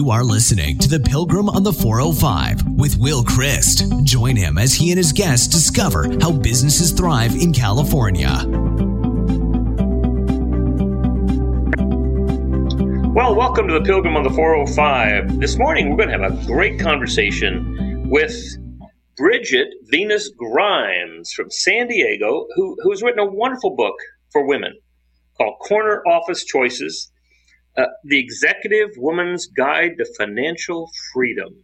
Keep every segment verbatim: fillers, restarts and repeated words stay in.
You are listening to The Pilgrim on the four oh five with Will Christ. Join him as he and his guests discover how businesses thrive in California. Well, welcome to The Pilgrim on the four oh five. This morning, we're going to have a great conversation with Bridget Venus Grimes from San Diego, who, who has written a wonderful book for women called Corner Office Choices, uh, The Executive Woman's Guide to Financial Freedom.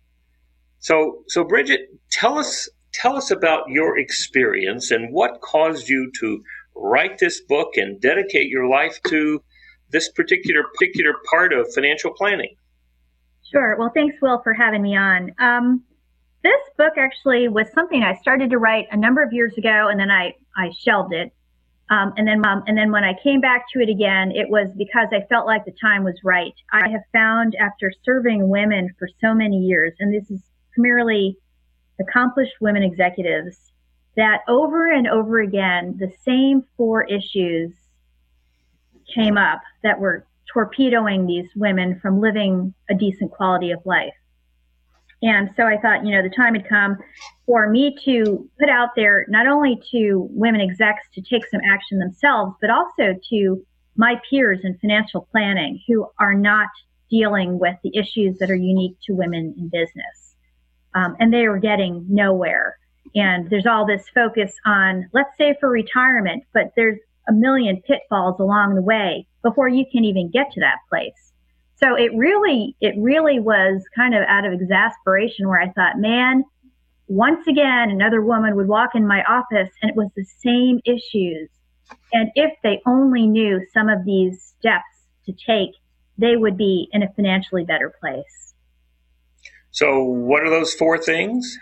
So, so Bridget, tell us, tell us about your experience and what caused you to write this book and dedicate your life to this particular particular part of financial planning. Sure. Well, thanks, Will, for having me on. Um, this book actually was something I started to write a number of years ago, and then I, I shelved it. Um, and then um, and then when I came back to it again, it was because I felt like the time was right. I have found after serving women for so many years, and this is primarily accomplished women executives, that over and over again, the same four issues came up that were torpedoing these women from living a decent quality of life. And so I thought, you know, the time had come for me to put out there not only to women execs to take some action themselves, but also to my peers in financial planning who are not dealing with the issues that are unique to women in business. Um, and they were getting nowhere. And there's all this focus on, let's say for retirement, but there's a million pitfalls along the way before you can even get to that place. So it really, it really was kind of out of exasperation where I thought, man, once again, another woman would walk in my office and it was the same issues. And if they only knew some of these steps to take, they would be in a financially better place. So what are those four things?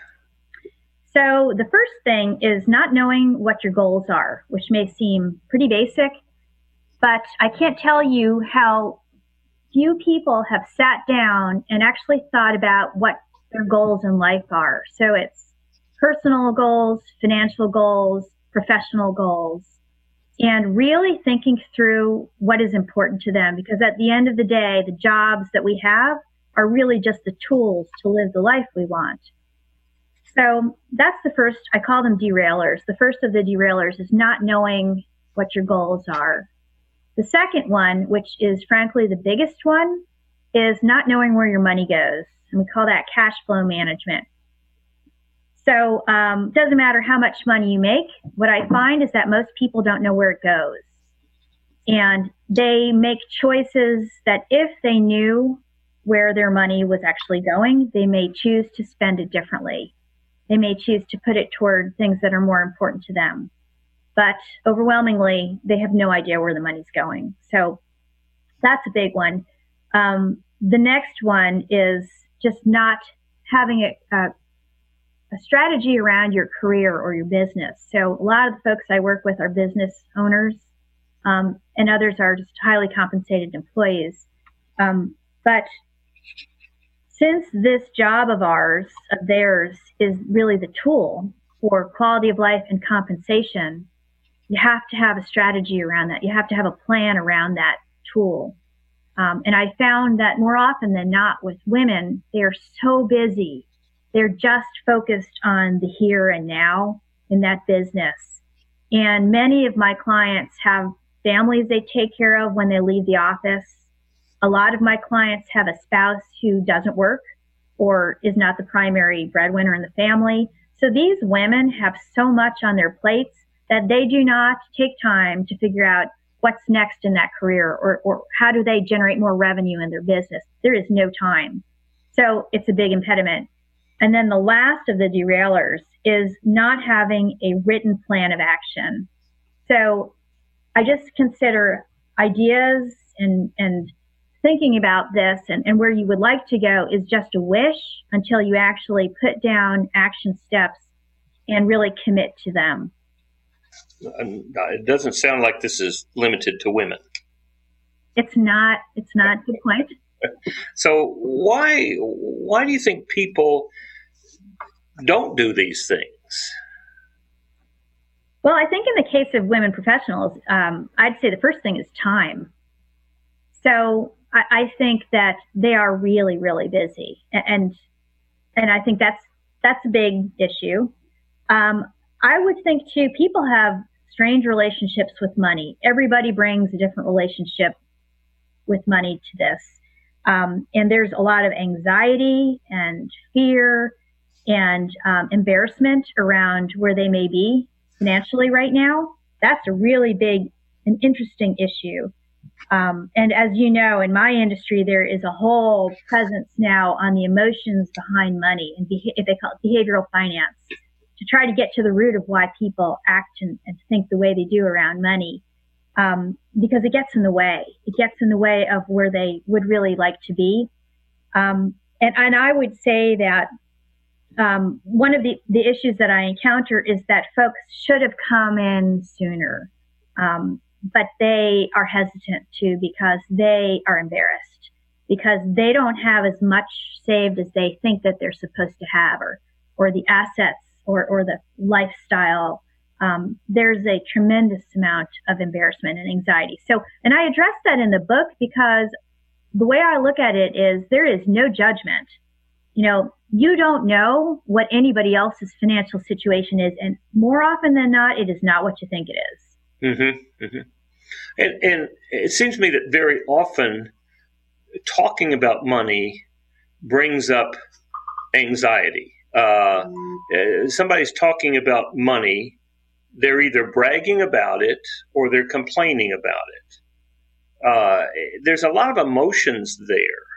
So the first thing is not knowing what your goals are, which may seem pretty basic, but I can't tell you how few people have sat down and actually thought about what their goals in life are. So it's personal goals, financial goals, professional goals, and really thinking through what is important to them. Because at the end of the day, the jobs that we have are really just the tools to live the life we want. So that's the first, I call them derailers. The first of the derailers is not knowing what your goals are. The second one, which is frankly the biggest one, is not knowing where your money goes. And we call that cash flow management. So um, it doesn't matter how much money you make. What I find is that most people don't know where it goes. And they make choices that if they knew where their money was actually going, they may choose to spend it differently. They may choose to put it toward things that are more important to them. But overwhelmingly, they have no idea where the money's going. So that's a big one. Um, the next one is just not having a, a, a strategy around your career or your business. So a lot of the folks I work with are business owners, um, and others are just highly compensated employees. Um, but since this job of ours, of theirs, is really the tool for quality of life and compensation, you have to have a strategy around that. You have to have a plan around that tool. Um, and I found that more often than not with women, they're so busy. They're just focused on the here and now in that business. And many of my clients have families they take care of when they leave the office. A lot of my clients have a spouse who doesn't work or is not the primary breadwinner in the family. So these women have so much on their plates that they do not take time to figure out what's next in that career or, or how do they generate more revenue in their business. There is no time. So it's a big impediment. And then the last of the derailers is not having a written plan of action. So I just consider ideas and, and thinking about this and, and where you would like to go is just a wish until you actually put down action steps and really commit to them. It doesn't sound like this is limited to women. It's not. It's not. Good point. So why why do you think people don't do these things? Well, I think in the case of women professionals, um, I'd say the first thing is time. So I, I think that they are really, really busy. And, and I think that's, that's a big issue. Um, I would think too, people have strange relationships with money. Everybody brings a different relationship with money to this. Um, and there's a lot of anxiety and fear and um, embarrassment around where they may be financially right now. That's a really big and interesting issue. Um, and as you know, in my industry, there is a whole presence now on the emotions behind money and beha- they call it behavioral finance, to try to get to the root of why people act and, and think the way they do around money. Um, because it gets in the way. It gets in the way of where they would really like to be. Um, and, and I would say that um, one of the, the issues that I encounter is that folks should have come in sooner, um, but they are hesitant to because they are embarrassed, because they don't have as much saved as they think that they're supposed to have, or, or the assets or, or the lifestyle. Um, there's a tremendous amount of embarrassment and anxiety. So, and I address that in the book because the way I look at it is there is no judgment. You know, you don't know what anybody else's financial situation is. And more often than not, it is not what you think it is. Mm-hmm, mm-hmm. And, and it seems to me that very often talking about money brings up anxiety. Uh, somebody's talking about money. They're either bragging about it or they're complaining about it. Uh, there's a lot of emotions there.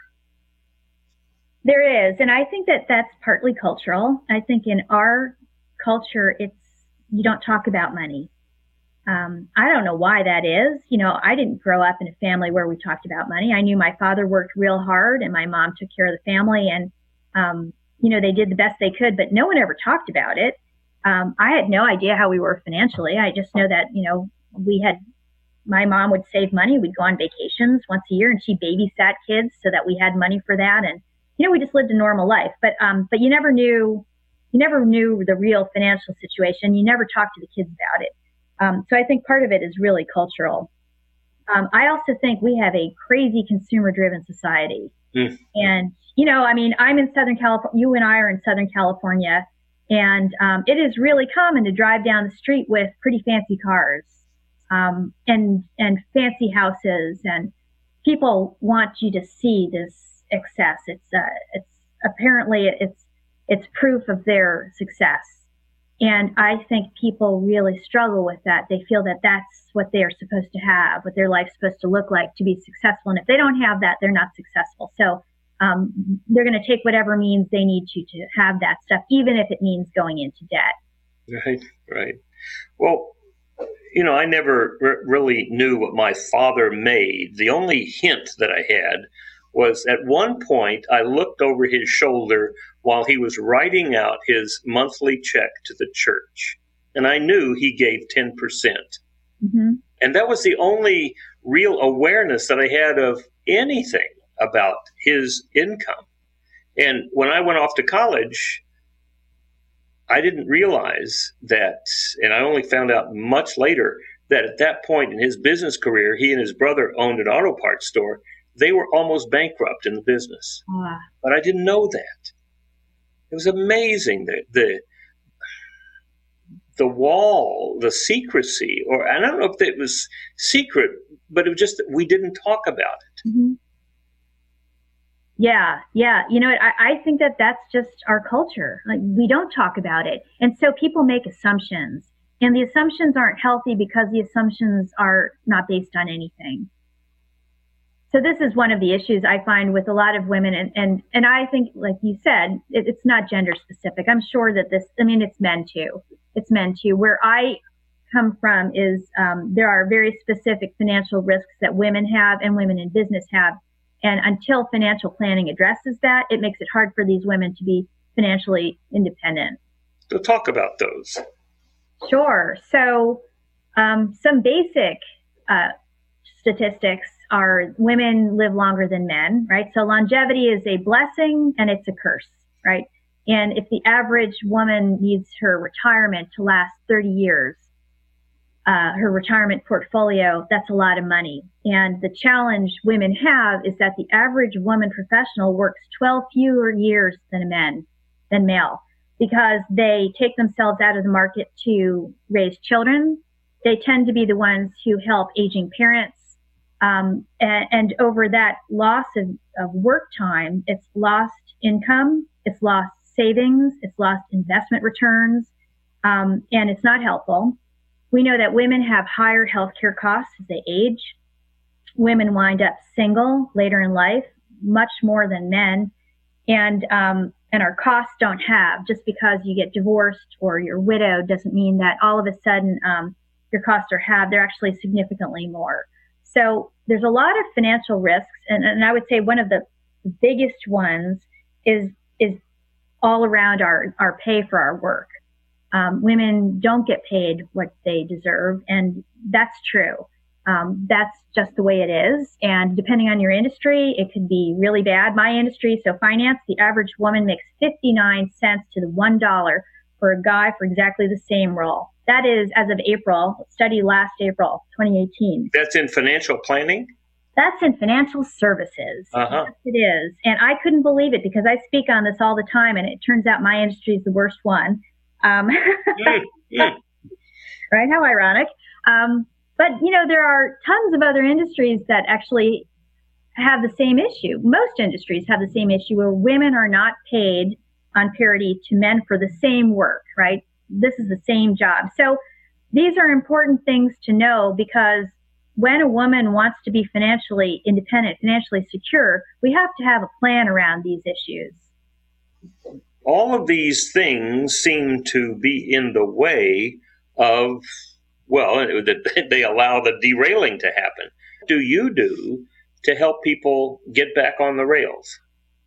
There is. And I think that that's partly cultural. I think in our culture, it's, you don't talk about money. Um, I don't know why that is. You know, I didn't grow up in a family where we talked about money. I knew my father worked real hard and my mom took care of the family, and, um, you know, they did the best they could, but no one ever talked about it. Um, I had no idea how we were financially. I just know that, you know, we had, my mom would save money. We'd go on vacations once a year and she babysat kids so that we had money for that. And, you know, we just lived a normal life, but, um, but you never knew, you never knew the real financial situation. You never talked to the kids about it. Um, so I think part of it is really cultural. Um, I also think we have a crazy consumer driven society. Mm. And, you know, I mean, I'm in Southern California, you and I are in Southern California. And um, it is really common to drive down the street with pretty fancy cars um, and and fancy houses, and people want you to see this excess. It's uh, it's apparently it's it's proof of their success, and I think people really struggle with that. They feel that that's what they are supposed to have, what their life's supposed to look like to be successful, and if they don't have that, they're not successful. So. Um, they're going to take whatever means they need to to have that stuff, even if it means going into debt. Right, right. Well, you know, I never r- really knew what my father made. The only hint that I had was at one point I looked over his shoulder while he was writing out his monthly check to the church, and I knew he gave ten percent. Mm-hmm. And that was the only real awareness that I had of anything about his income. And when I went off to college, I didn't realize that, and I only found out much later, that at that point in his business career, he and his brother owned an auto parts store. They were almost bankrupt in the business. Wow. But I didn't know that. It was amazing, that the the wall, the secrecy, or I don't know if it was secret, but it was just that we didn't talk about it. Mm-hmm. Yeah, yeah. You know, I, I think that that's just our culture. Like, we don't talk about it. And so people make assumptions. And the assumptions aren't healthy because the assumptions are not based on anything. So this is one of the issues I find with a lot of women. And, and, and I think, like you said, it, it's not gender specific. I'm sure that this, I mean, it's men too. It's men too. Where I come from is um, there are very specific financial risks that women have and women in business have. And until financial planning addresses that, it makes it hard for these women to be financially independent. So talk about those. Sure. So um, some basic uh, statistics are women live longer than men, right? So longevity is a blessing and it's a curse, right? And if the average woman needs her retirement to last thirty years, uh, her retirement portfolio, that's a lot of money. And the challenge women have is that the average woman professional works twelve fewer years than a man, than male, because they take themselves out of the market to raise children. They tend to be the ones who help aging parents. Um, and, and over that loss of, of work time, it's lost income, it's lost savings, it's lost investment returns, um, and it's not helpful. We know that women have higher healthcare costs as they age. Women wind up single later in life, much more than men. And, um, and our costs don't have, just because you get divorced or you're widowed doesn't mean that all of a sudden, um, your costs are halved. They're actually significantly more. So there's a lot of financial risks. And, and I would say one of the biggest ones is, is all around our, our pay for our work. Um, women don't get paid what they deserve. And that's true. Um, that's just the way it is. And depending on your industry, it could be really bad. My industry, so finance, the average woman makes fifty-nine cents to the one dollar for a guy for exactly the same role. That is as of April, study last April, twenty eighteen. That's in financial planning? That's in financial services. Uh-huh. Yes, it is. And I couldn't believe it because I speak on this all the time, and it turns out my industry is the worst one. Um, mm, mm. Right? How ironic. Um, but, you know, there are tons of other industries that actually have the same issue. Most industries have the same issue where women are not paid on parity to men for the same work, right? This is the same job. So these are important things to know, because when a woman wants to be financially independent, financially secure, we have to have a plan around these issues. All of these things seem to be in the way of, well, they allow the derailing to happen. What do you do to help people get back on the rails?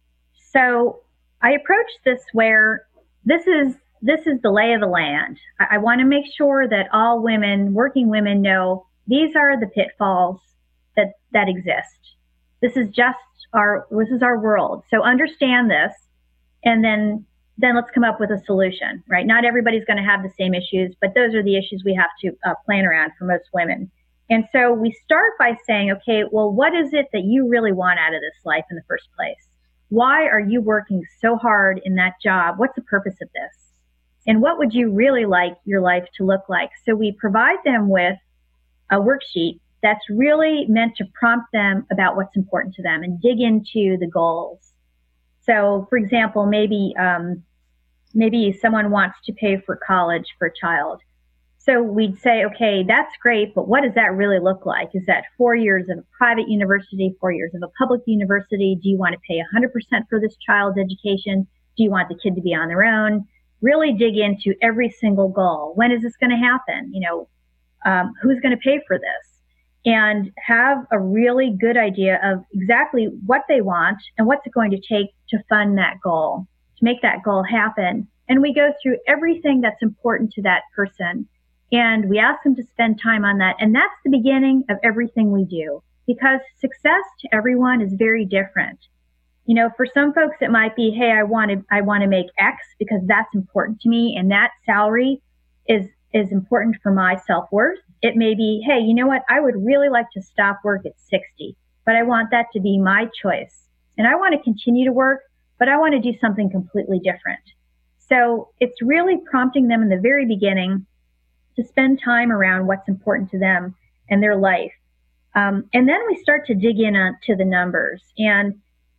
So I approach this where this is this is the lay of the land. I, I want to make sure that all women, working women, know these are the pitfalls that, that exist. This is just our this is our world. So understand this, and then then let's come up with a solution, right? Not everybody's going to have the same issues, but those are the issues we have to uh, plan around for most women. And so we start by saying, okay, well, what is it that you really want out of this life in the first place? Why are you working so hard in that job? What's the purpose of this? And what would you really like your life to look like? So we provide them with a worksheet that's really meant to prompt them about what's important to them and dig into the goals. So, for example, maybe um, maybe someone wants to pay for college for a child. So we'd say, okay, that's great, but what does that really look like? Is that four years of a private university, four years of a public university? Do you want to pay one hundred percent for this child's education? Do you want the kid to be on their own? Really dig into every single goal. When is this going to happen? You know, um, who's going to pay for this? And have a really good idea of exactly what they want and what's it going to take to fund that goal, to make that goal happen. And we go through everything that's important to that person. And we ask them to spend time on that. And that's the beginning of everything we do, because success to everyone is very different. You know, for some folks, it might be, hey, I want to, I want to make X because that's important to me. And that salary is, is important for my self-worth. It may be, hey, you know what? I would really like to stop work at sixty, but I want that to be my choice. And I want to continue to work, but I want to do something completely different. So it's really prompting them in the very beginning to spend time around what's important to them and their life. Um, and then we start to dig in on, to the numbers. And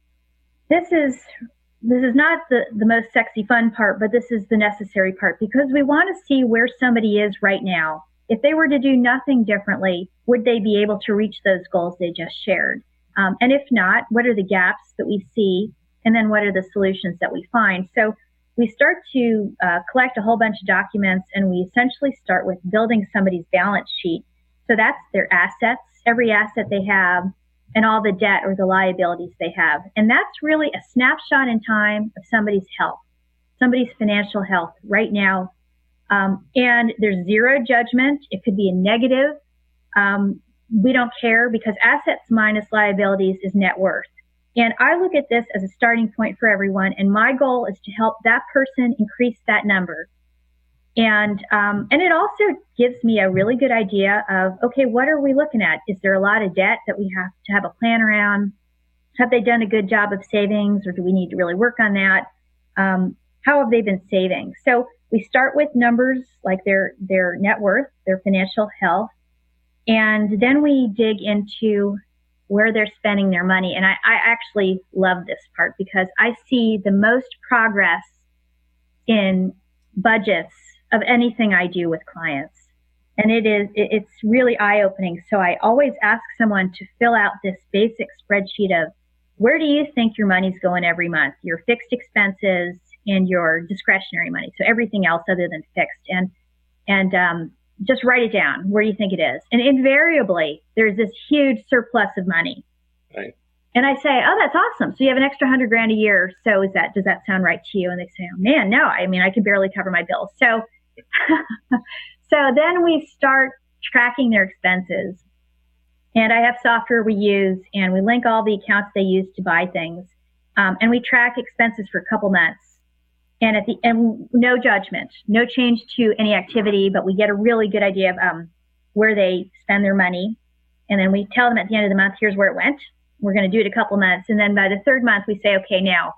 this is this is not the, the most sexy fun part, but this is the necessary part, because we want to see where somebody is right now. If they were to do nothing differently, would they be able to reach those goals they just shared? Um, and if not, what are the gaps that we see? And then what are the solutions that we find? So we start to uh, collect a whole bunch of documents, and we essentially start with building somebody's balance sheet. So that's their assets, every asset they have, and all the debt or the liabilities they have. And that's really a snapshot in time of somebody's health, somebody's financial health right now. Um, and there's zero judgment. It could be a negative. Um, we don't care, because assets minus liabilities is net worth. And I look at this as a starting point for everyone. And my goal is to help that person increase that number. And um, and it also gives me a really good idea of, okay, what are we looking at? Is there a lot of debt that we have to have a plan around? Have they done a good job of savings, or do we need to really work on that? Um, how have they been saving? So we start with numbers like their their net worth, their financial health, and then we dig into where they're spending their money. And I, I actually love this part because I see the most progress in budgets of anything I do with clients. And it is, it's really eye-opening. So I always ask someone to fill out this basic spreadsheet of where do you think your money's going every month, your fixed expenses and your discretionary money. So everything else other than fixed. And, and, um, just write it down. Where do you think it is? And invariably, there's this huge surplus of money. Right. And I say, oh, that's awesome. So you have an extra hundred grand a year. So is that, does that sound right to you? And they say, oh, man, no, I mean, I could barely cover my bills. So, so then we start tracking their expenses. And I have software we use, and we link all the accounts they use to buy things. Um, and we track expenses for a couple months. And at the and no judgment, no change to any activity, but we get a really good idea of um, where they spend their money. And then we tell them at the end of the month, here's where it went. We're going to do it a couple months. And then by the third month, we say, okay, now,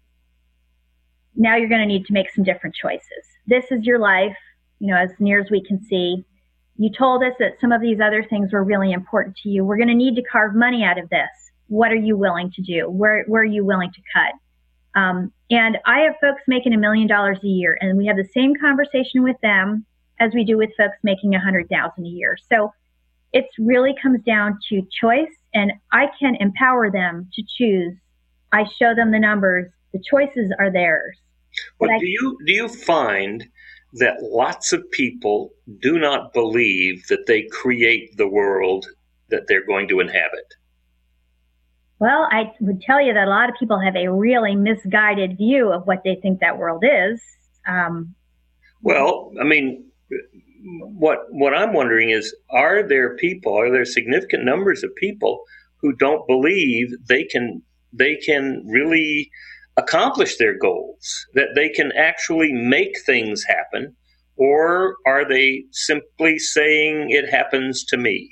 now you're going to need to make some different choices. This is your life, you know, as near as we can see. You told us that some of these other things were really important to you. We're going to need to carve money out of this. What are you willing to do? Where, where are you willing to cut? Um, and I have folks making a million dollars a year, and we have the same conversation with them as we do with folks making a hundred thousand a year. So it really comes down to choice, and I can empower them to choose. I show them the numbers. The choices are theirs. Well, I, do you do you find that lots of people do not believe that they create the world that they're going to inhabit? Well, I would tell you that a lot of people have a really misguided view of what they think that world is. Um, well, I mean, what what I'm wondering is, are there people, are there significant numbers of people who don't believe they can they can really accomplish their goals, that they can actually make things happen, or are they simply saying it happens to me?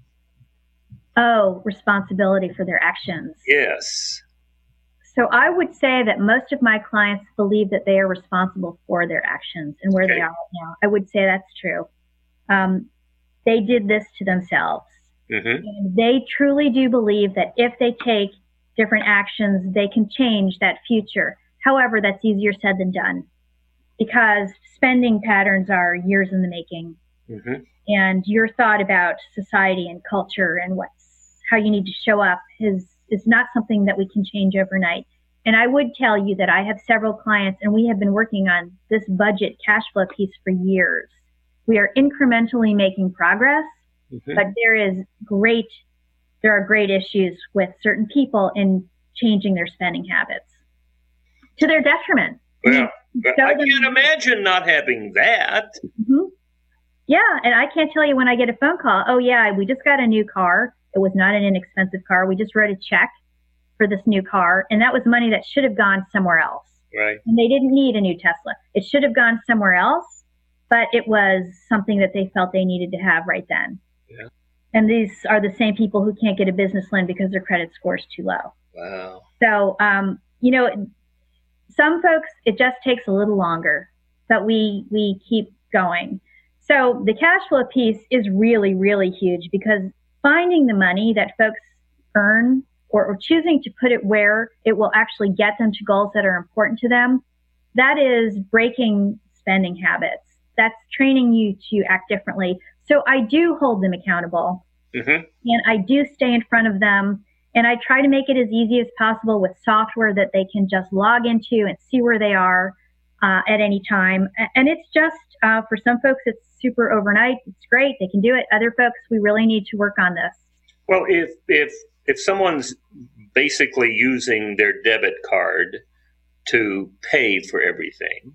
Oh, responsibility for their actions. Yes. So I would say that most of my clients believe that they are responsible for their actions and where Okay. they are right now. I would say that's true. Um, they did this to themselves. Mm-hmm. And they truly do believe that if they take different actions, they can change that future. However, that's easier said than done because spending patterns are years in the making. Mm-hmm. And your thought about society and culture and what's how you need to show up is is not something that we can change overnight. And I would tell you that I have several clients, and we have been working on this budget cash flow piece for years. We are incrementally making progress, Mm-hmm. but there is great there are great issues with certain people in changing their spending habits to their detriment. Well, So I then- can't imagine not having that. Mhm. Yeah, and I can't tell you when I get a phone call, oh yeah, we just got a new car. It was not an inexpensive car. We just wrote a check for this new car, and that was money that should have gone somewhere else. Right. And they didn't need a new Tesla. It should have gone somewhere else, but it was something that they felt they needed to have right then. Yeah. And these are the same people who can't get a business loan because their credit score is too low. Wow. So, um, you know, some folks, it just takes a little longer, but we, we keep going. So the cash flow piece is really, really huge because finding the money that folks earn or, or choosing to put it where it will actually get them to goals that are important to them, that is breaking spending habits. That's training you to act differently. So I do hold them accountable, Mm-hmm. and I do stay in front of them, and I try to make it as easy as possible with software that they can just log into and see where they are uh, at any time. And it's just, uh, for some folks, it's super overnight. It's great. They can do it. Other folks, we really need to work on this. Well, if if if someone's basically using their debit card to pay for everything,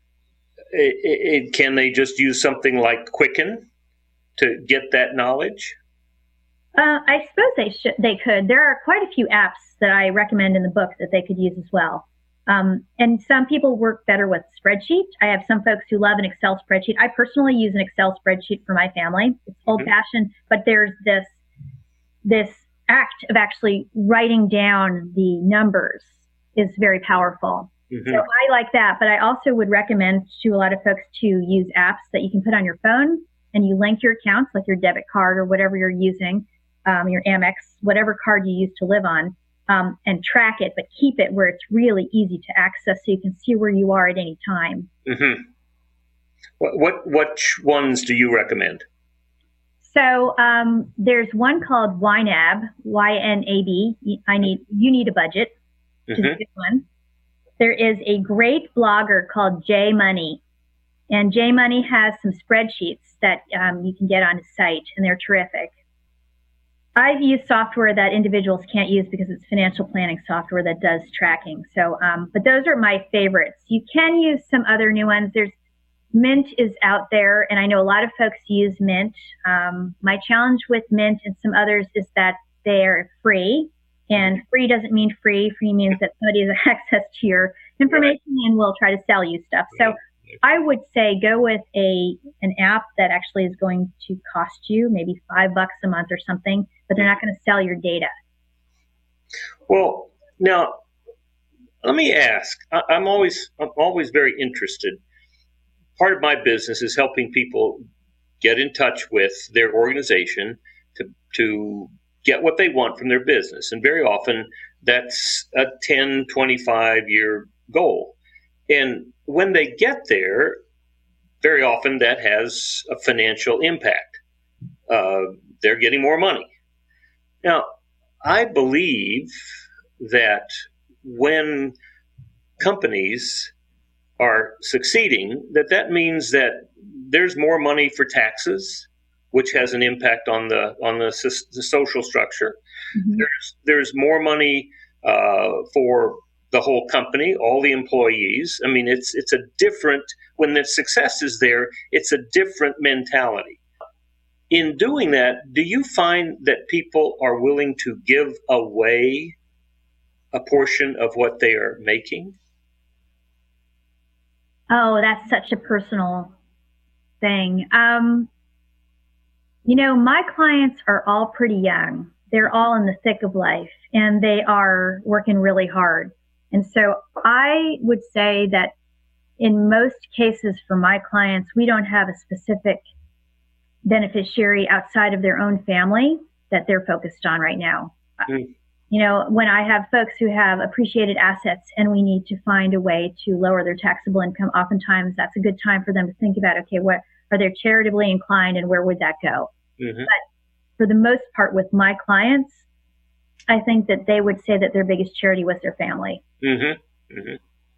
it, it, can they just use something like Quicken to get that knowledge? Uh, I suppose they should. They could. There are quite a few apps that I recommend in the book that they could use as well. Um, and some people work better with spreadsheet. I have some folks who love an Excel spreadsheet. I personally use an Excel spreadsheet for my family. It's old fashioned, but there's this, this act of actually writing down the numbers is very powerful. Mm-hmm. So I like that, but I also would recommend to a lot of folks to use apps that you can put on your phone and you link your accounts, like your debit card or whatever you're using, um, your Amex, whatever card you use to live on. Um, and track it, but keep it where it's really easy to access so you can see where you are at any time. Mm-hmm. What, what which ones do you recommend? So um, there's one called Y NAB, Y N A B. I need you need a budget, which mm-hmm. is a good one. There is a great blogger called J Money, and J Money has some spreadsheets that um, you can get on his site, and they're terrific. I've used software that individuals can't use because it's financial planning software that does tracking. So, um, but those are my favorites. You can use some other new ones. There's Mint is out there, and I know a lot of folks use Mint. Um, my challenge with Mint and some others is that they're free, and free doesn't mean free. Free means that somebody has access to your information and will try to sell you stuff. So I would say go with a an app that actually is going to cost you maybe five bucks a month or something, but they're not going to sell your data. Well, now let me ask. I, I'm always I'm always very interested. Part of my business is helping people get in touch with their organization to to get what they want from their business, and very often that's a ten, twenty-five year goal. And when they get there, very often that has a financial impact. Uh, they're getting more money. Now, I believe that when companies are succeeding, that that means that there's more money for taxes, which has an impact on the on the, the social structure. Mm-hmm. There's there's more money uh, for the whole company, all the employees. I mean, it's it's a different, when the success is there, it's a different mentality. In doing that, do you find that people are willing to give away a portion of what they are making? Oh, that's such a personal thing. Um, you know, my clients are all pretty young. They're all in the thick of life, and they are working really hard. And so I would say that in most cases for my clients, we don't have a specific beneficiary outside of their own family that they're focused on right now. Mm. You know, when I have folks who have appreciated assets and we need to find a way to lower their taxable income, oftentimes that's a good time for them to think about, okay, what are they charitably inclined and where would that go? Mm-hmm. But for the most part with my clients, I think that they would say that their biggest charity was their family. Mm-hmm. Mm-hmm.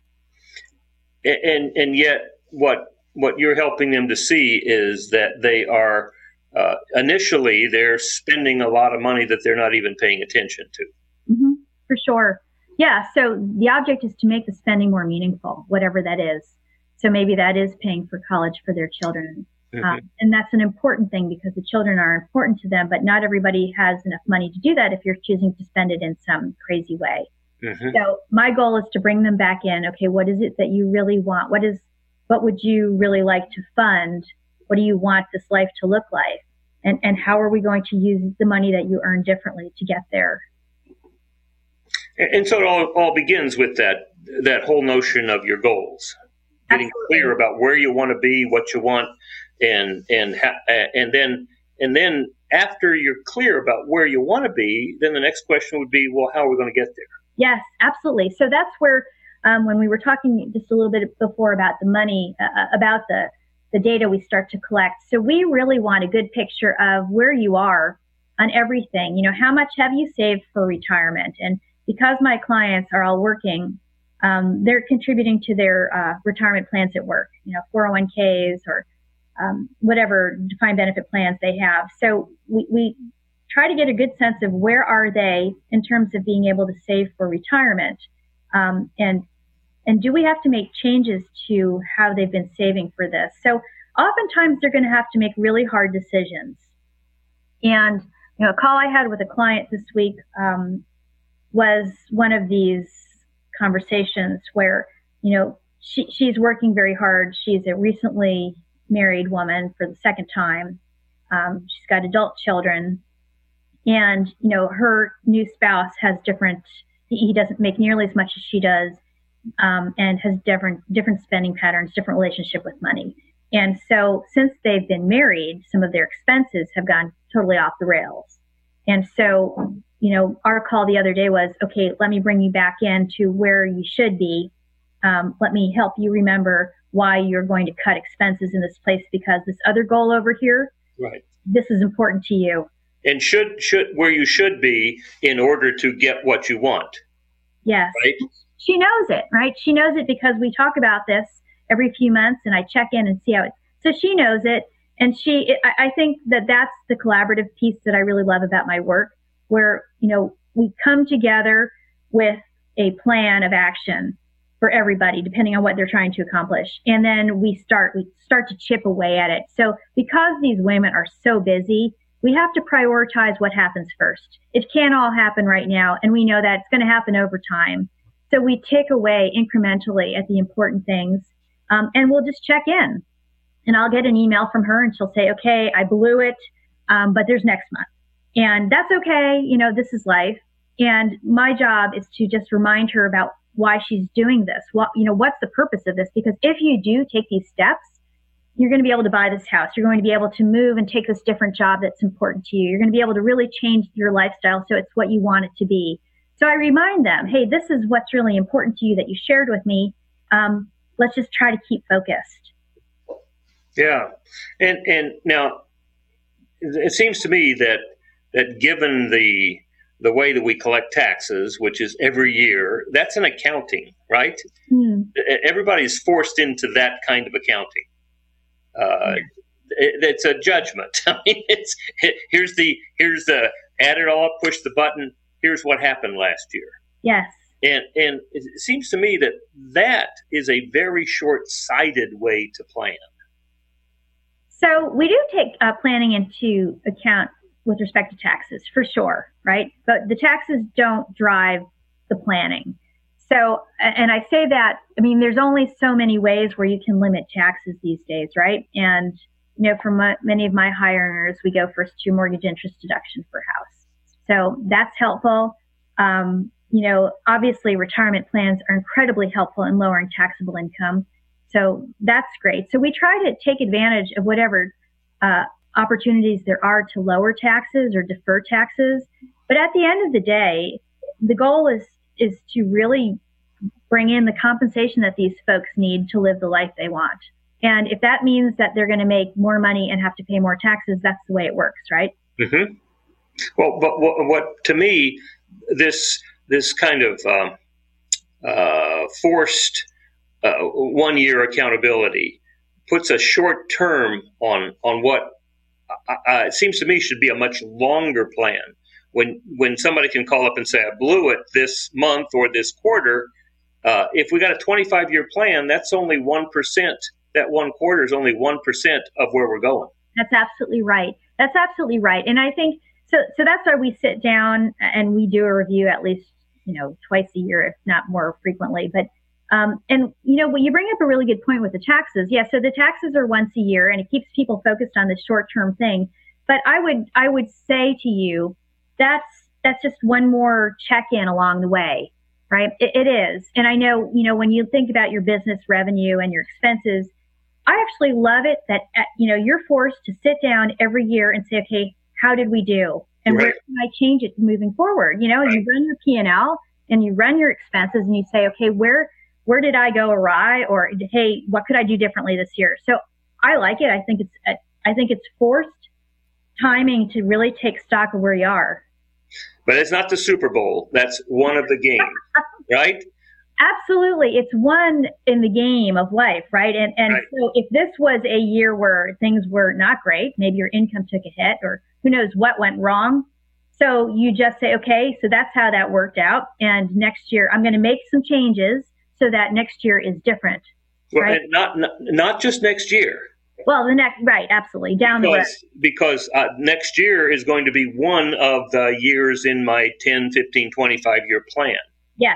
And and yet, what what you're helping them to see is that they are uh, initially they're spending a lot of money that they're not even paying attention to. Mm-hmm. For sure, yeah. So the object is to make the spending more meaningful, whatever that is. So maybe that is paying for college for their children. Mm-hmm. Um, and that's an important thing because the children are important to them, but not everybody has enough money to do that if you're choosing to spend it in some crazy way. Mm-hmm. So my goal is to bring them back in. Okay, what is it that you really want? What is, what would you really like to fund? What do you want this life to look like? And and how are we going to use the money that you earn differently to get there? And, and so it all, all begins with that that whole notion of your goals, getting Absolutely. Clear about where you want to be, what you want, and and ha- and then and then after you're clear about where you want to be, then the next question would be, well, how are we going to get there? Yes, absolutely. So that's where, um, when we were talking just a little bit before about the money, uh, about the, the data we start to collect. So we really want a good picture of where you are on everything. You know, how much have you saved for retirement? And because my clients are all working, um, they're contributing to their uh, retirement plans at work, you know, four oh one k's or um, whatever defined benefit plans they have. So we, we try to get a good sense of where are they in terms of being able to save for retirement. Um, and and do we have to make changes to how they've been saving for this? So oftentimes they're going to have to make really hard decisions. And you know, a call I had with a client this week um, was one of these conversations where, you know, she, she's working very hard. She's a recently married woman for the second time. Um, she's got adult children, and, you know, her new spouse has different, he doesn't make nearly as much as she does, um, and has different, different spending patterns, different relationship with money. And so since they've been married, some of their expenses have gone totally off the rails. And so, you know, our call the other day was, okay, let me bring you back into where you should be. Um, let me help you remember why you're going to cut expenses in this place, because this other goal over here, right, this is important to you. And should, should, where you should be in order to get what you want. Yes. Right? She knows it, right? She knows it because we talk about this every few months, and I check in and see how it, so she knows it. And she, it, I, I think that that's the collaborative piece that I really love about my work, where, you know, we come together with a plan of action for everybody, depending on what they're trying to accomplish. And then we start, we start to chip away at it. So because these women are so busy, we have to prioritize what happens first. It can't all happen right now, and we know that it's going to happen over time. So we tick away incrementally at the important things, um, and we'll just check in. And I'll get an email from her, and she'll say, okay, I blew it, um, but there's next month. And that's okay. You know, this is life. And my job is to just remind her about why she's doing this. What, you know, what's the purpose of this? Because if you do take these steps, you're going to be able to buy this house. You're going to be able to move and take this different job that's important to you. You're going to be able to really change your lifestyle so it's what you want it to be. So I remind them, hey, this is what's really important to you that you shared with me. Um, let's just try to keep focused. Yeah. And and now it seems to me that that given the the way that we collect taxes, which is every year, that's an accounting, right? Mm. Everybody's forced into that kind of accounting. Uh, it, it's a judgment. I mean, it's it, here's the here's the add it all up, push the button. Here's what happened last year. Yes. And and it seems to me that that is a very short-sighted way to plan. So we do take uh, planning into account with respect to taxes, for sure, right? But the taxes don't drive the planning. So, and I say that, I mean, there's only so many ways where you can limit taxes these days, right? And, you know, for my, many of my high earners, we go first to mortgage interest deduction for house. So that's helpful. Um, you know, obviously retirement plans are incredibly helpful in lowering taxable income. So that's great. So we try to take advantage of whatever uh, opportunities there are to lower taxes or defer taxes. But at the end of the day, the goal is is to really bring in the compensation that these folks need to live the life they want. And if that means that they're going to make more money and have to pay more taxes, that's the way it works, right? Mm-hmm. Well, but what, what to me, this this kind of um, uh, forced uh, one-year accountability puts a short term on on what uh, it seems to me should be a much longer plan. When when somebody can call up and say, I blew it this month or this quarter, uh, if we got a twenty-five year plan, that's only one percent. That one quarter is only one percent of where we're going. That's absolutely right. That's absolutely right. And I think, so So that's why we sit down and we do a review at least, you know, twice a year, if not more frequently. But, um, and, you know, when you bring up a really good point with the taxes. Yeah, so the taxes are once a year, and it keeps people focused on this short-term thing. But I would I would say to you, That's that's just one more check-in along the way, right? It, it is. And I know, you know, when you think about your business revenue and your expenses, I actually love it that, you know, you're forced to sit down every year and say, okay, how did we do? And right. Where can I change it moving forward? You know, right. You run your P and L and you run your expenses and you say, okay, where where did I go awry? Or, hey, what could I do differently this year? So I like it. I think it's I think it's forced timing to really take stock of where you are. But it's not the Super Bowl. That's one of the games, right? Absolutely. It's one in the game of life, right? And and right. So if this was a year where things were not great, maybe your income took a hit or who knows what went wrong. So you just say, okay, so that's how that worked out. And next year, I'm going to make some changes so that next year is different. Well, right? And not, not not just next year. Well, the next, right, absolutely, down because, the road. Because uh, next year is going to be one of the years in my ten, fifteen, twenty-five year plan. Yes,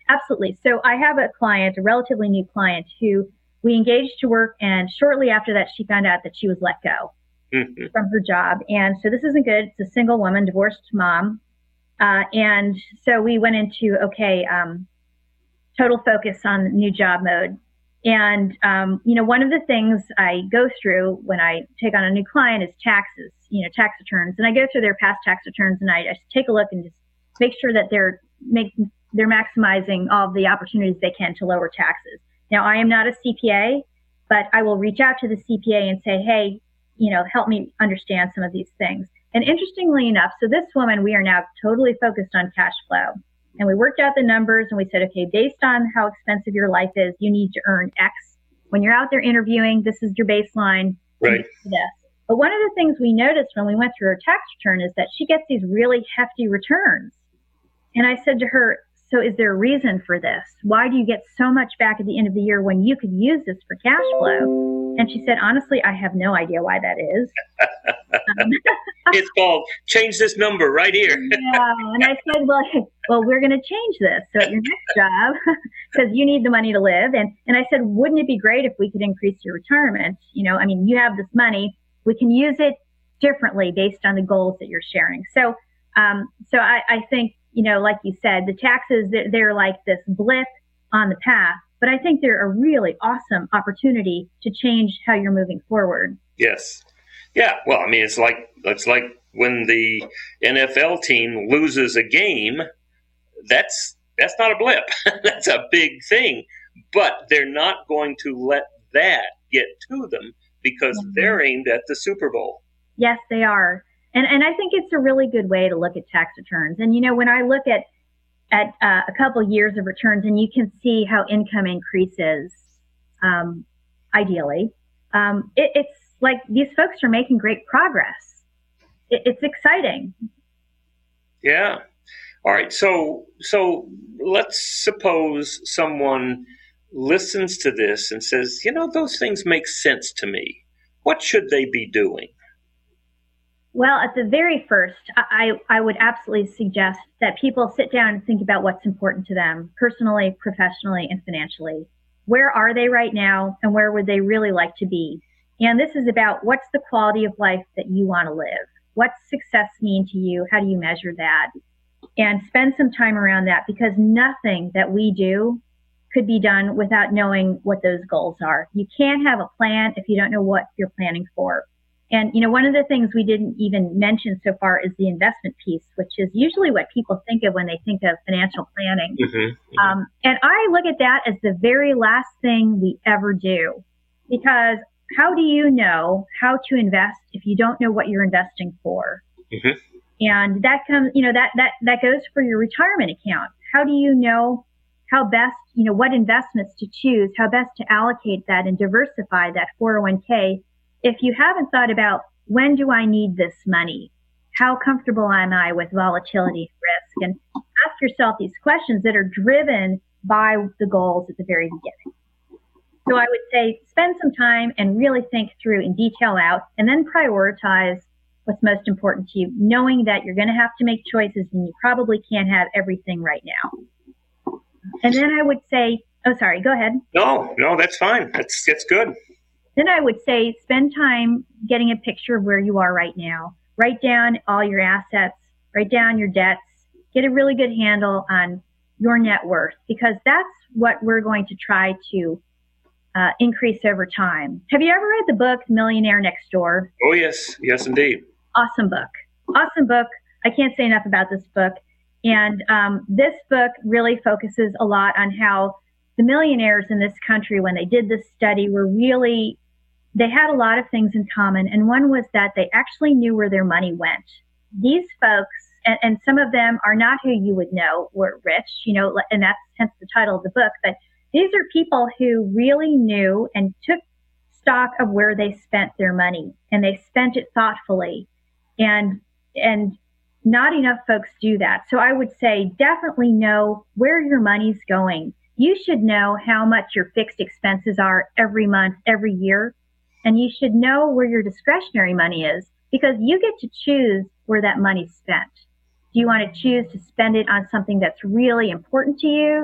absolutely. So I have a client, a relatively new client, who we engaged to work, and shortly after that, she found out that she was let go mm-hmm. from her job. And so this isn't good. It's a single woman, divorced mom. Uh, and so we went into, okay, um, total focus on new job mode. And, um, you know, one of the things I go through when I take on a new client is taxes, you know, tax returns. And I go through their past tax returns, and I, I take a look and just make sure that they're making, they're maximizing all of the opportunities they can to lower taxes. Now, I am not a C P A, but I will reach out to the C P A and say, hey, you know, help me understand some of these things. And interestingly enough, so this woman, we are now totally focused on cash flow. And we worked out the numbers, and we said, okay, based on how expensive your life is, you need to earn X. When you're out there interviewing, this is your baseline. Right. This. But one of the things we noticed when we went through her tax return is that she gets these really hefty returns. And I said to her, so is there a reason for this? Why do you get so much back at the end of the year when you could use this for cash flow? And she said, honestly, I have no idea why that is. um, it's called change this number right here. Yeah. And I said, well, well, we're going to change this. So at your next job, because you need the money to live. And, and I said, wouldn't it be great if we could increase your retirement? You know, I mean, you have this money. We can use it differently based on the goals that you're sharing. So, um, so I, I think, you know, like you said, the taxes, they're, they're like this blip on the path, but I think they're a really awesome opportunity to change how you're moving forward. Yes. Yeah. Well, I mean, it's like, it's like when the N F L team loses a game, that's, that's not a blip. That's a big thing, but they're not going to let that get to them because mm-hmm. they're aimed at the Super Bowl. Yes, they are. And and I think it's a really good way to look at tax returns. And, you know, when I look at at uh, a couple years of returns, and you can see how income increases, um, ideally, um, it, it's like these folks are making great progress. It, it's exciting. Yeah. All right. So so let's suppose someone listens to this and says, you know, those things make sense to me. What should they be doing? Well, at the very first, I, I would absolutely suggest that people sit down and think about what's important to them personally, professionally, and financially. Where are they right now, and where would they really like to be? And this is about what's the quality of life that you want to live? What's success mean to you? How do you measure that? And spend some time around that, because nothing that we do could be done without knowing what those goals are. You can't have a plan if you don't know what you're planning for. And, you know, one of the things we didn't even mention so far is the investment piece, which is usually what people think of when they think of financial planning. Mm-hmm, mm-hmm. Um, and I look at that as the very last thing we ever do, because how do you know how to invest if you don't know what you're investing for? Mm-hmm. And that comes, you know, that, that, that goes for your retirement account. How do you know how best, you know, what investments to choose, how best to allocate that and diversify that four oh one k if you haven't thought about, when do I need this money? How comfortable am I with volatility and risk? And ask yourself these questions that are driven by the goals at the very beginning. So I would say spend some time and really think through and detail out, and then prioritize what's most important to you, knowing that you're going to have to make choices and you probably can't have everything right now. And then I would say, oh, sorry, go ahead. No, no, that's fine. That's, that's good. Then I would say spend time getting a picture of where you are right now. Write down all your assets, write down your debts, get a really good handle on your net worth, because that's what we're going to try to uh, increase over time. Have you ever read the book Millionaire Next Door? Oh, yes. Yes, indeed. Awesome book. Awesome book. I can't say enough about this book. And um, this book really focuses a lot on how the millionaires in this country, when they did this study, were really, they had a lot of things in common. And one was that they actually knew where their money went. These folks, and, and some of them are not who you would know were rich, you know, and that's hence the title of the book. But these are people who really knew and took stock of where they spent their money, and they spent it thoughtfully. And, and not enough folks do that. So I would say definitely know where your money's going. You should know how much your fixed expenses are every month, every year. And you should know where your discretionary money is, because you get to choose where that money's spent. Do you want to choose to spend it on something that's really important to you,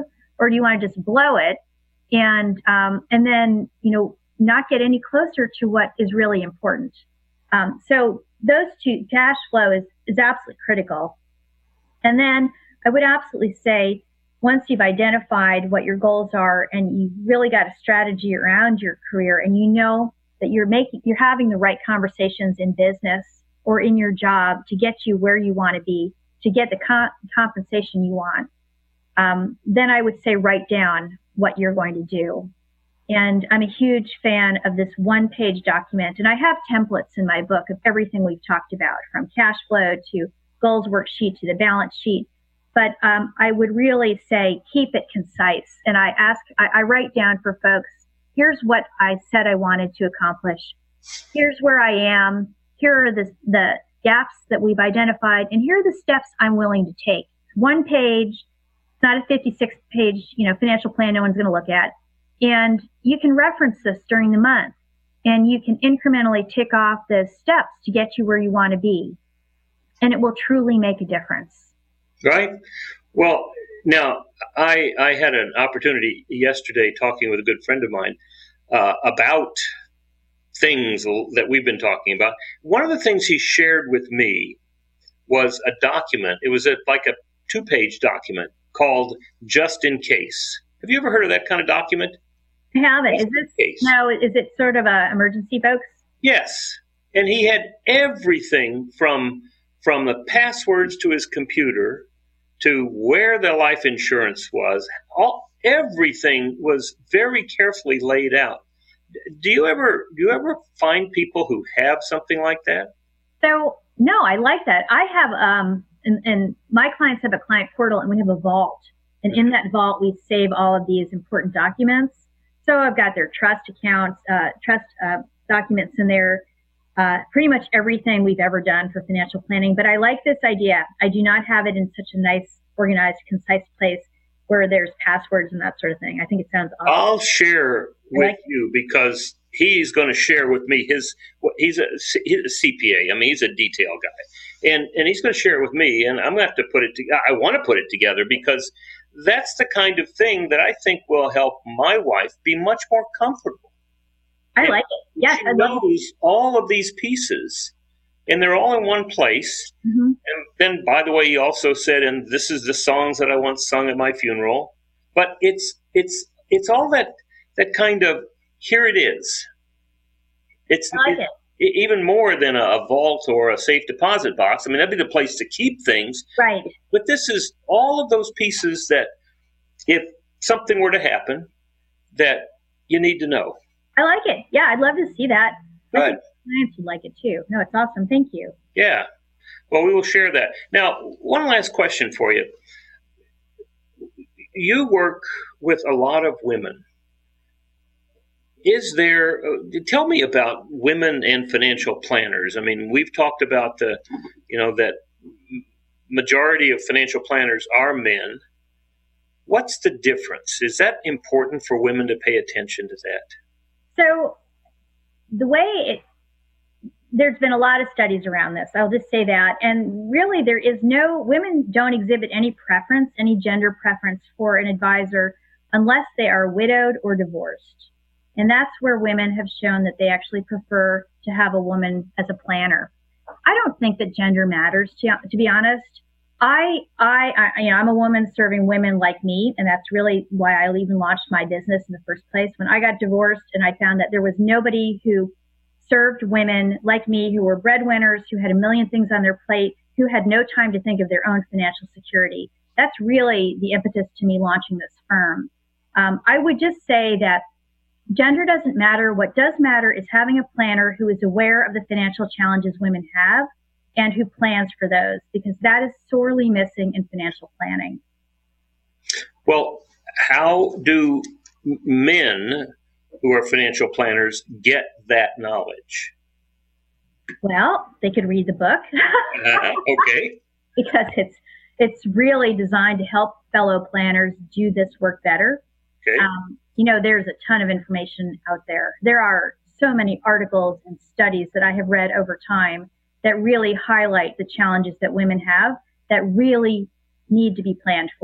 or do you want to just blow it and um, and then, you know, not get any closer to what is really important? Um, so those two, cash flow is, is absolutely critical. And then I would absolutely say, once you've identified what your goals are and you've really got a strategy around your career, and you know that you're making, you're having the right conversations in business or in your job to get you where you want to be, to get the co- compensation you want, um, then I would say write down what you're going to do. And I'm a huge fan of this one-page document, and I have templates in my book of everything we've talked about, from cash flow to goals worksheet to the balance sheet. But um, I would really say keep it concise. And I ask, I, I write down for folks, here's what I said I wanted to accomplish. Here's where I am. Here are the, the gaps that we've identified, and here are the steps I'm willing to take. One page, it's not a fifty-six page, you know, financial plan no one's going to look at. And you can reference this during the month, and you can incrementally tick off the steps to get you where you want to be. And it will truly make a difference. Right. Well, now, I I had an opportunity yesterday talking with a good friend of mine uh, about things that we've been talking about. One of the things he shared with me was a document. It was a, like a two-page document called Just in Case. Have you ever heard of that kind of document? I haven't. Is this, no, is it sort of a emergency, folks? Yes. And he had everything from from the passwords to his computer to where the life insurance was. All everything was very carefully laid out. Do you ever do you ever find people who have something like that? So no, I like that. I have um and, and my clients have a client portal, and we have a vault. And in that vault, we save all of these important documents. So I've got their trust accounts, uh, trust uh, documents in there, uh, pretty much everything we've ever done for financial planning. But I like this idea. I do not have it in such a nice, organized, concise place where there's passwords and that sort of thing. I think it sounds awesome. I'll share with like you because he's going to share with me his, he's a, he's a C P A. I mean, he's a detail guy. And, and he's going to share it with me. And I'm going to have to put it together. I want to put it together because that's the kind of thing that I think will help my wife be much more comfortable. I and like it. Yes, she I love knows it. all of these pieces, and they're all in one place. Mm-hmm. And then, by the way, he also said, "And this is the songs that I once sung at my funeral." But it's it's it's all that that kind of here it is. It's I like it, it. Even more than a, a vault or a safe deposit box. I mean, that'd be the place to keep things. Right. But this is all of those pieces that if something were to happen, that you need to know. I like it. Yeah, I'd love to see that. Good. I think clients would like it too. No, it's awesome. Thank you. Yeah. Well, we will share that. Now, one last question for you. You work with a lot of women. Is there, uh, tell me about women and financial planners. I mean, we've talked about the, you know, that majority of financial planners are men. What's the difference? Is that important for women to pay attention to that? So the way it, there's been a lot of studies around this. I'll just say that. And really there is no, women don't exhibit any preference, any gender preference for an advisor unless they are widowed or divorced. And that's where women have shown that they actually prefer to have a woman as a planner. I don't think that gender matters, to, to be honest. I, I, I, you know, I'm a woman serving women like me, and that's really why I even launched my business in the first place. When I got divorced and I found that there was nobody who served women like me, who were breadwinners, who had a million things on their plate, who had no time to think of their own financial security. That's really the impetus to me launching this firm. Um, I would just say that gender doesn't matter. What does matter is having a planner who is aware of the financial challenges women have and who plans for those, because that is sorely missing in financial planning. Well, how do men who are financial planners get that knowledge? Well, they could read the book. uh, okay. Because it's it's really designed to help fellow planners do this work better. Okay. Um, you know, there's a ton of information out there. There are so many articles and studies that I have read over time that really highlight the challenges that women have that really need to be planned for.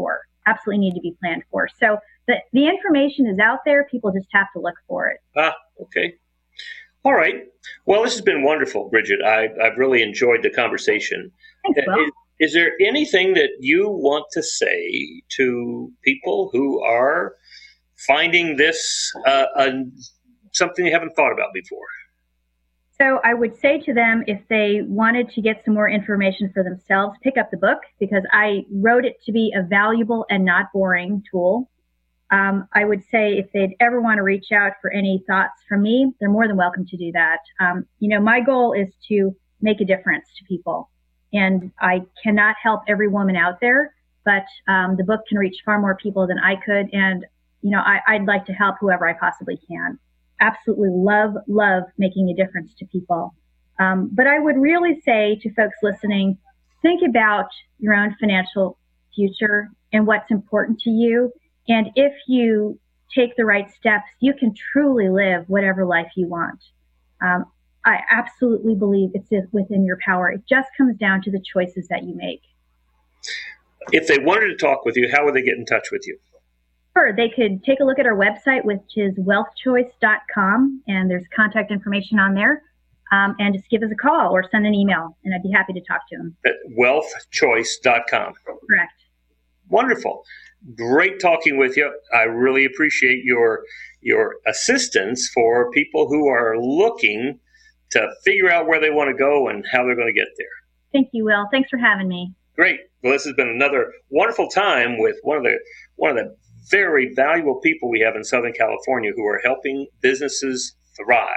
absolutely need to be planned for. So the, the information is out there. People just have to look for it. Ah, okay. All right. Well, this has been wonderful, Bridget. I, I've really enjoyed the conversation. Thanks, Will. Is, is there anything that you want to say to people who are finding this uh, a, something they haven't thought about before? So I would say to them, if they wanted to get some more information for themselves, pick up the book, because I wrote it to be a valuable and not boring tool. Um, I would say if they'd ever want to reach out for any thoughts from me, they're more than welcome to do that. Um, you know, my goal is to make a difference to people. And I cannot help every woman out there, but um, the book can reach far more people than I could. And, you know, I, I'd like to help whoever I possibly can. Absolutely love, love making a difference to people. Um, but I would really say to folks listening, think about your own financial future and what's important to you. And if you take the right steps, you can truly live whatever life you want. Um, I absolutely believe it's within your power. It just comes down to the choices that you make. If they wanted to talk with you, how would they get in touch with you? Sure. They could take a look at our website, which is wealth choice dot com, and there's contact information on there. Um, and just give us a call or send an email, and I'd be happy to talk to them. At wealth choice dot com. Correct. Wonderful. Great talking with you. I really appreciate your your assistance for people who are looking to figure out where they want to go and how they're going to get there. Thank you, Will. Thanks for having me. Great. Well, this has been another wonderful time with one of the one of the very valuable people we have in Southern California who are helping businesses thrive.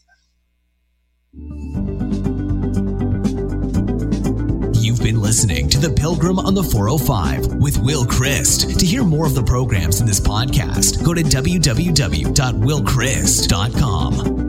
You've been listening to The Pilgrim on the four oh five with Will Christ. To hear more of the programs in this podcast, go to w w w dot will christ dot com.